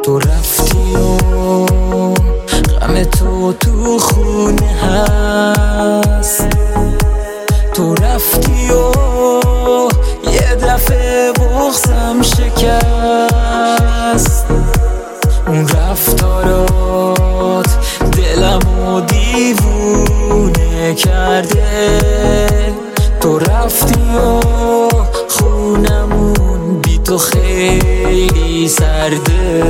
تو رفتی و غم تو خونه هست. تو رفتی و یه دفعه بغضم شکست. اون رفتارات دلمو دیوونه کرده. تو رفتی و خونمون بی تو خیلی سرده.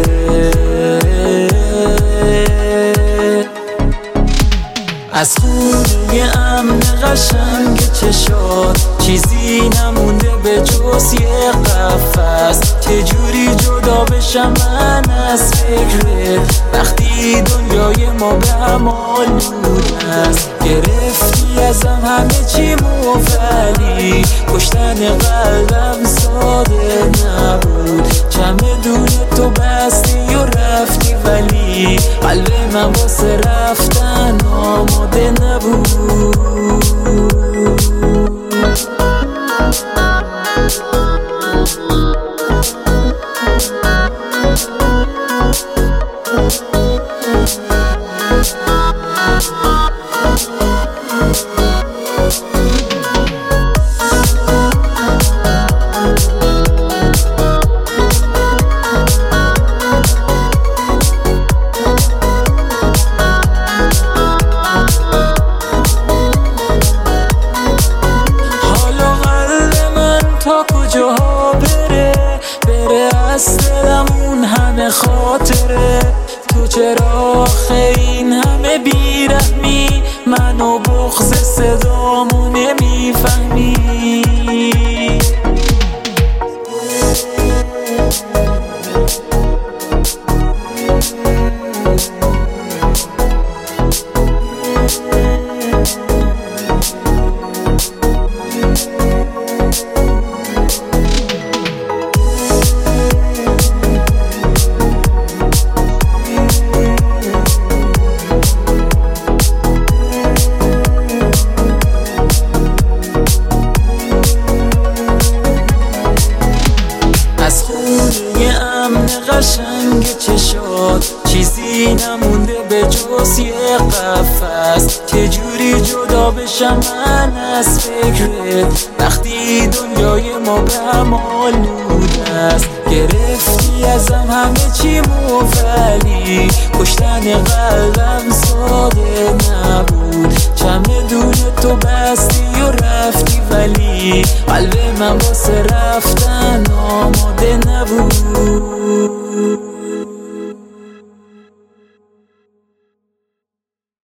از خونه امن قشنگ چشات چیزی نمونده به جز یه قفس. چجوری جدا بشم من از فکرت وقتی دنیای ما به هم آلود است. گرفتی ازم همه چی ولی کشتن قلبم ساده نبود. چمدون تو بستی و رفتی ولی قلب من واسه رفتن آماده نبود. تا کجا بره از دلمون همه خاطره. تو چرا آخه این همه بیرحمی منو بغض صدامو نمیفهمی. قشنگ چشات چیزی نمونده به جز یه قفس. چجوری جدا بشم من از فکرت وقتی دنیای ما به هم آلود است. گرفتی ازم همه چی ولی کشتن قلبم ساده نبود. چمدون تو بستی و رفتی ولی قلب من واسه رفتن آماده نبود.